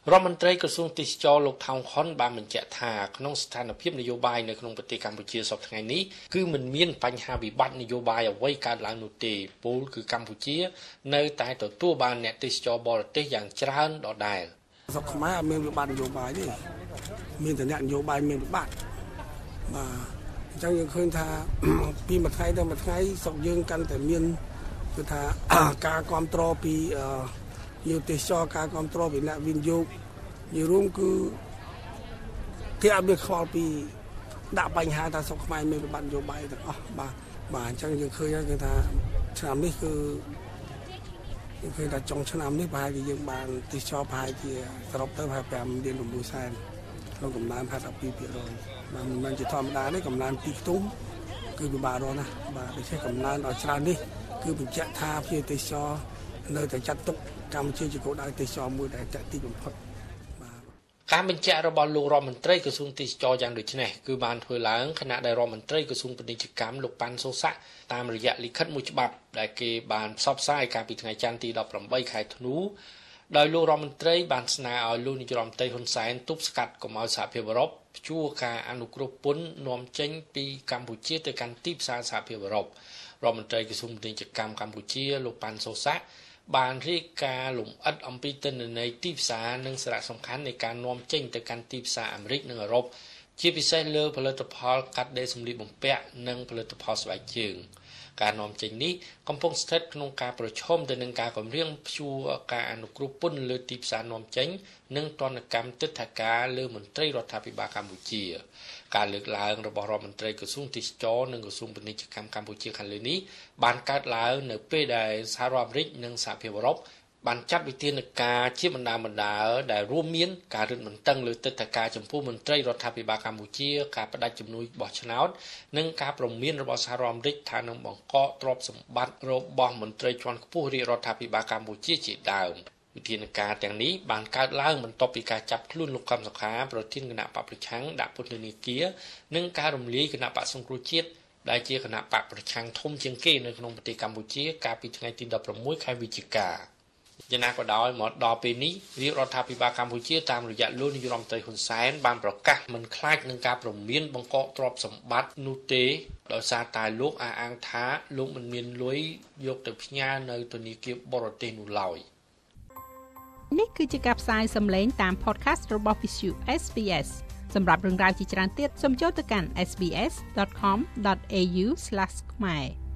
រដ្ឋមន្ត្រីក្រសួងទេសចរលោកថោងខុនបានបញ្ជាក់ថាក្នុងស្ថានភាពនយោបាយនៅក្នុងប្រទេសកម្ពុជាសប្តាហ៍ថ្ងៃនេះគឺមិនមានបញ្ហាវិបត្តិនយោបាយអ្វីកើតឡើងនោះទេពលគឺកម្ពុជានៅតែទទួលបានអ្នកទេសចរបរទេសយ៉ាងច្រើនដដែលស្រុកខ្មែរអត់មានវិបត្តិនយោបាយទេមានតែអ្នកនយោបាយមានវិបត្តិបាទអញ្ចឹងយើងឃើញថាពីមួយថ្ងៃទៅមួយថ្ងៃស្រុកយើងកាន់តែមានគឺថាការគ្រប់គ្រងពីយុទេសចរការគ្រប់គ្រងពីអ្នកវិនិយោគនិយាយរួមគឺគេអត់មានខ្វល់ពីដាក់បញ្ហាថាស្រុកខ្មែរមានវិបត្តិនយោបាយទាំងអស់បាទអញ្ចឹងយើងឃើញគឺថាឆ្នាំនេះគឺយើងឃើញថាចុងឆ្នាំនេះប្រហែលជាយើងបានទេសចរប្រហែលជាសរុបទៅប្រហែល5.6 សែនក្នុងកំណើន52%បាទមិនមែនជាធម្មតាទេកំណើនទីខ្ទង់គឺពិបាករកណាស់បាទដូច្នេះកំណើនដល់ច្រើននេះគឺបញ្ជាក់ថាភ្ញៀវទេសចរនៅតែចាត់ទុកកម្ពុជាជាគោលដៅទេសចរមួយដែលចាក់ទីបំផុតការបញ្ជាក់របស់លោករដ្ឋមន្ត្រីក្រសួងទេសចរយ៉ាងដូចនេះគឺបានធ្វើឡើងខណៈដែលរដ្ឋមន្ត្រីក្រសួងពាណិជ្ជកម្មលោកប៉ាន់សូសាក់តាមរយៈលិខិតមួយច្បាប់ដែលគេបានផ្សព្វផ្សាយកាលពីថ្ងៃច័ន្ទទី18ខែធ្នូដោយលោករដ្ឋមន្ត្រីបានស្នើឲ្យលោកនាយរដ្ឋមន្ត្រីហ៊ុនសែនទប់ស្កាត់កុំឲ្យសហភាពអឺរ៉ុបព្យួរការអនុគ្រោះពន្ធនាំចេញពីកម្ពុជាទៅកាន់ទីផ្សារសហភាពអឺរ៉ុបរដ្ឋមន្ត្រីក្រសួងពាណិជ្ជកម្មកម្ពុជាលោកប៉ាន់សូសាក់បានរាយការណ៍លម្អិតអំពីទិន្នន័យទីផ្សារនិងសារៈសំខាន់នៃការនាំចេញទៅកាន់ទីផ្សារអាមេរិកនិងអឺរ៉ុបជាពិសេសលើផលិតផលកាត់ដេរសម្លៀកបំពាក់និងផលិតផលស្បែកជើងការនាំចេញនេះកំពុងស្ថិតក្នុងការប្រឈមទៅនឹងការគំរាមព្យួរការអនុគ្រោះពន្ធលើទីផ្សារនាំចេញនិងទណ្ឌកម្មទិដ្ឋាការលើមន្ត្រីរដ្ឋាភិបាលកម្ពុជាការលើកឡើងរបស់រដ្ឋមន្ត្រីក្រសួងទេសចរនិងក្រសួងពាណិជ្ជកម្មកម្ពុជាខាងលើនេះបានកើតឡើងនៅពេលដែលសហរដ្ឋអាមេរិកនិងសហភាពអឺរ៉ុបបានចាត់វិធានការជាបណ្ដាដែលរួមមានការរឹតបន្តឹងលើទិដ្ឋាការចំពោះមន្ត្រីរដ្ឋាភិបាលកម្ពុជាការផ្ដាច់ជំនួយបោះឆ្នោតនិងការព្រមានរបស់សហរដ្ឋអាមេរិកថានឹងបង្កកទ្រព្យសម្បត្តិរបស់មន្ត្រីជាន់ខ្ពស់រាជរដ្ឋាភិបាលកម្ពុជាជាដើមវិធានការទាំងនេះបានកើតឡើងបន្ទាប់ពីការចាប់ខ្លួនលោកកឹមសុខាប្រធានគណៈបកប្រឆាំងដាក់ពន្ធនាគារនិងការរំលាយគណៈបកសង្គ្រោះជាតិដែលជាគណៈបកប្រឆាំងធំជាងគេនៅក្នុងប្រទេសកម្ពុជាកាលពីថ្ងៃទី16ខែវិច្ឆិកាយ៉ាងណាក៏ដោយមកដល់ពេលនេះរាជរដ្ឋាភិបាលកម្ពុជាតាមរយៈលោកនាយរដ្ឋមន្ត្រីហ៊ុនសែនបានប្រកាសមិនខ្លាចនឹងការព្រមានបង្កកទ្រព្យសម្បត្តិនោះទេដោយសារតែលោកអះអាងថាលោកមិនមានលុយយកទៅផ្ញើនៅធនាគារបរទេសនោះឡើយនេះគឺជាការផ្សាយសម្លេងតាម podcast របស់ Visu SBS សម្រាប់រឿងរ៉ាវជាច្រើនទៀតសូមចូលទៅកាន់sbs.com.au/khmer